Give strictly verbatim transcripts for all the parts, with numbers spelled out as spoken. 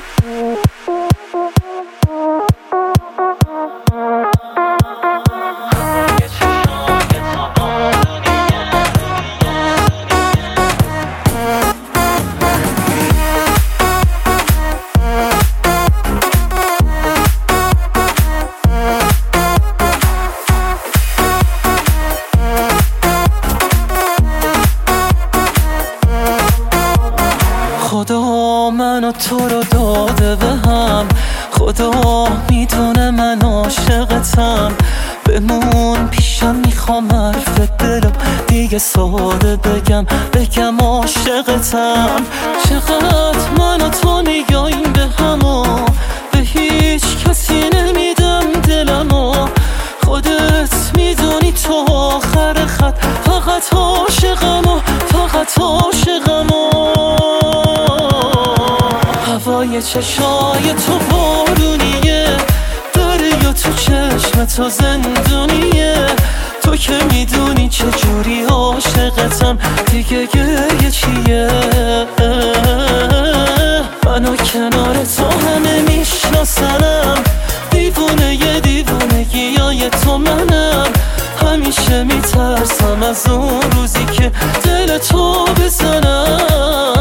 خدا منو تو رو داده به هم، خدا میدونه من عاشقتم. بمون پیشم، میخوام حرف دلم دیگه ساده بگم بگم عاشقتم. چقدر من و تو میگاییم به همو، به هیچ کسی نمیدم دلمو. خودت میدونی تو آخر خط، فقط عاشقمو، فقط عاشقمو. هوای چشای تو بارونیه، دریا تو چشم تو زندونیه. تو که میدونی چجوری عاشقتم، دیگه گریه چیه؟ منو کنار تو همه میشناسنم، دیوونه یه دیوونگیای تو منم. همیشه میترسم از اون روزی که دل تو بزنم.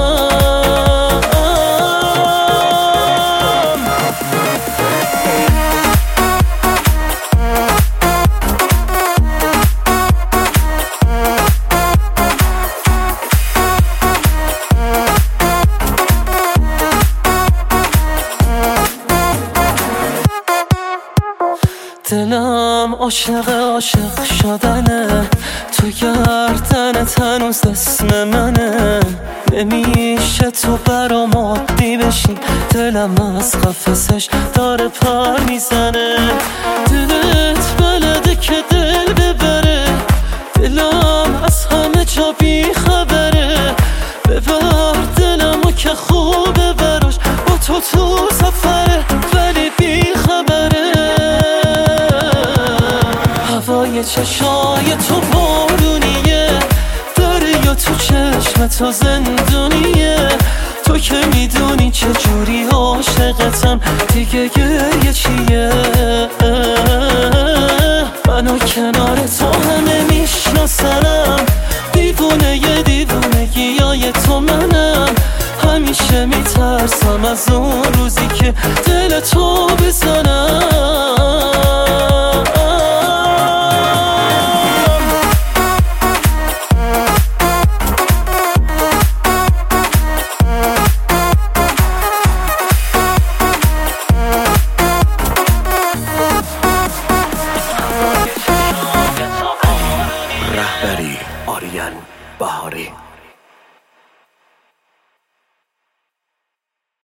دلم عاشق عاشق شدنه، تو گردنت هنوز اسم منه. نمیشه تو برام عادی بشی، دلم از قفسش داره پر میزنه. دلت بلده که دل ببره، دلم از همه جا بی خبره. ببر دلمو که خوبه براش، با تو تو سفره ولی بی خبره. هوای چشای تو بارونیه، دریا تو چشم تو زندونیه. تو که میدونی چجوری عاشقتم، دیگه گریه چیه؟ منو کنار تو همه میشناسنم، دیوونه یه دیوونگیای تو منم. همیشه میترسم از اون روزی که دل تو بزنم. رهبری آریان بهاری.